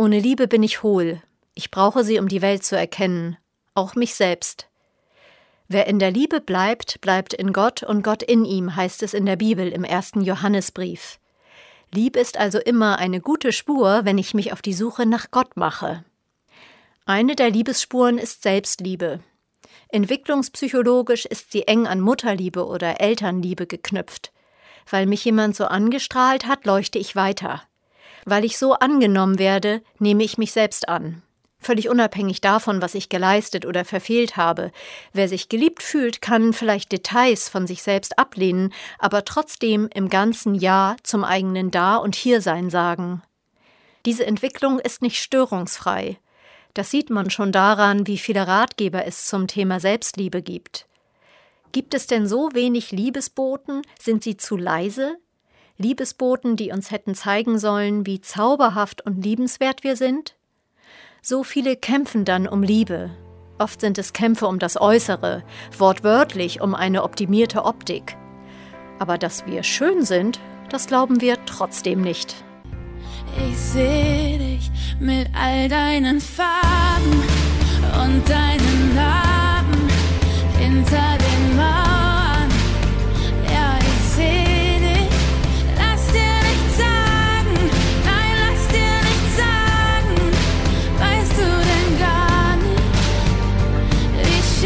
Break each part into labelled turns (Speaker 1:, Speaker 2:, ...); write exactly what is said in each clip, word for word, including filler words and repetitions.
Speaker 1: Ohne Liebe bin ich hohl. Ich brauche sie, um die Welt zu erkennen, auch mich selbst. Wer in der Liebe bleibt, bleibt in Gott und Gott in ihm, heißt es in der Bibel im ersten Johannesbrief. Lieb ist also immer eine gute Spur, wenn ich mich auf die Suche nach Gott mache. Eine der Liebesspuren ist Selbstliebe. Entwicklungspsychologisch ist sie eng an Mutterliebe oder Elternliebe geknüpft. Weil mich jemand so angestrahlt hat, leuchte ich weiter. Weil ich so angenommen werde, nehme ich mich selbst an. Völlig unabhängig davon, was ich geleistet oder verfehlt habe. Wer sich geliebt fühlt, kann vielleicht Details von sich selbst ablehnen, aber trotzdem im ganzen Ja zum eigenen Da- und Hiersein sagen. Diese Entwicklung ist nicht störungsfrei. Das sieht man schon daran, wie viele Ratgeber es zum Thema Selbstliebe gibt. Gibt es denn so wenig Liebesboten? Sind sie zu leise? Liebesboten, die uns hätten zeigen sollen, wie zauberhaft und liebenswert wir sind? So viele kämpfen dann um Liebe. Oft sind es Kämpfe um das Äußere, wortwörtlich um eine optimierte Optik. Aber dass wir schön sind, das glauben wir trotzdem nicht.
Speaker 2: Ich seh dich mit all deinen Farben und deinen Narben hinter den Mauern. Ja, ich seh dich, lass dir nichts sagen, nein, lass dir nichts sagen. Weißt du denn gar nicht, wie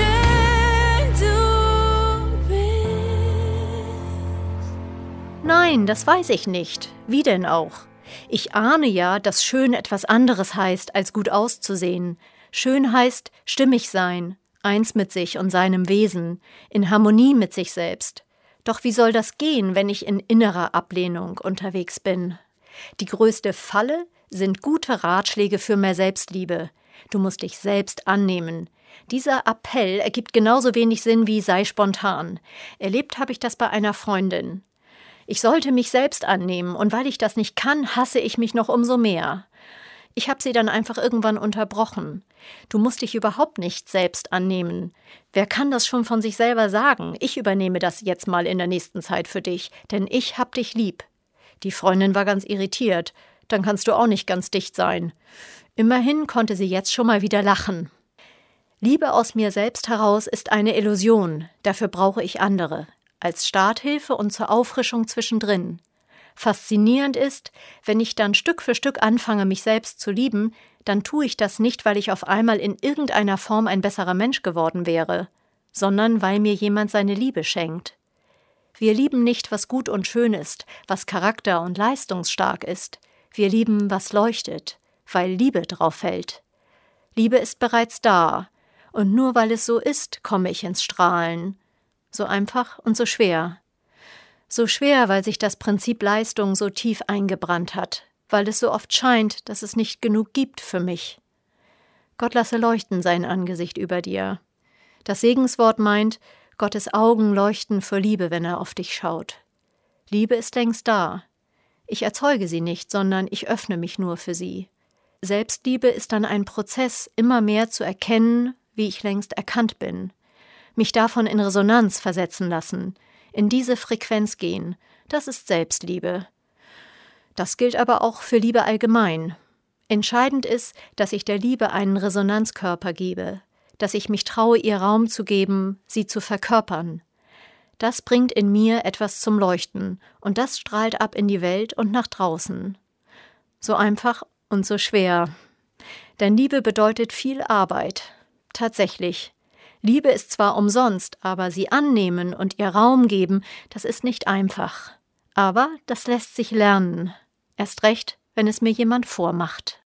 Speaker 2: schön du bist?
Speaker 1: Nein, das weiß ich nicht. Wie denn auch? Ich ahne ja, dass schön etwas anderes heißt, als gut auszusehen. Schön heißt stimmig sein, eins mit sich und seinem Wesen, in Harmonie mit sich selbst. Doch wie soll das gehen, wenn ich in innerer Ablehnung unterwegs bin? Die größte Falle sind gute Ratschläge für mehr Selbstliebe. Du musst dich selbst annehmen. Dieser Appell ergibt genauso wenig Sinn wie sei spontan. Erlebt habe ich das bei einer Freundin. Ich sollte mich selbst annehmen, und weil ich das nicht kann, hasse ich mich noch umso mehr. Ich habe sie dann einfach irgendwann unterbrochen. Du musst dich überhaupt nicht selbst annehmen. Wer kann das schon von sich selber sagen? Ich übernehme das jetzt mal in der nächsten Zeit für dich, denn ich hab dich lieb. Die Freundin war ganz irritiert. Dann kannst du auch nicht ganz dicht sein. Immerhin konnte sie jetzt schon mal wieder lachen. Liebe aus mir selbst heraus ist eine Illusion. Dafür brauche ich andere. Als Starthilfe und zur Auffrischung zwischendrin. Faszinierend ist, wenn ich dann Stück für Stück anfange, mich selbst zu lieben, dann tue ich das nicht, weil ich auf einmal in irgendeiner Form ein besserer Mensch geworden wäre, sondern weil mir jemand seine Liebe schenkt. Wir lieben nicht, was gut und schön ist, was charakter- und leistungsstark ist. Wir lieben, was leuchtet, weil Liebe drauf fällt. Liebe ist bereits da, und nur weil es so ist, komme ich ins Strahlen. So einfach und so schwer. So schwer, weil sich das Prinzip Leistung so tief eingebrannt hat, weil es so oft scheint, dass es nicht genug gibt für mich. Gott lasse leuchten sein Angesicht über dir. Das Segenswort meint, Gottes Augen leuchten vor Liebe, wenn er auf dich schaut. Liebe ist längst da. Ich erzeuge sie nicht, sondern ich öffne mich nur für sie. Selbstliebe ist dann ein Prozess, immer mehr zu erkennen, wie ich längst erkannt bin. Mich davon in Resonanz versetzen lassen, in diese Frequenz gehen, das ist Selbstliebe. Das gilt aber auch für Liebe allgemein. Entscheidend ist, dass ich der Liebe einen Resonanzkörper gebe, dass ich mich traue, ihr Raum zu geben, sie zu verkörpern. Das bringt in mir etwas zum Leuchten und das strahlt ab in die Welt und nach draußen. So einfach und so schwer. Denn Liebe bedeutet viel Arbeit. Tatsächlich. Liebe ist zwar umsonst, aber sie annehmen und ihr Raum geben, das ist nicht einfach. Aber das lässt sich lernen. Erst recht, wenn es mir jemand vormacht.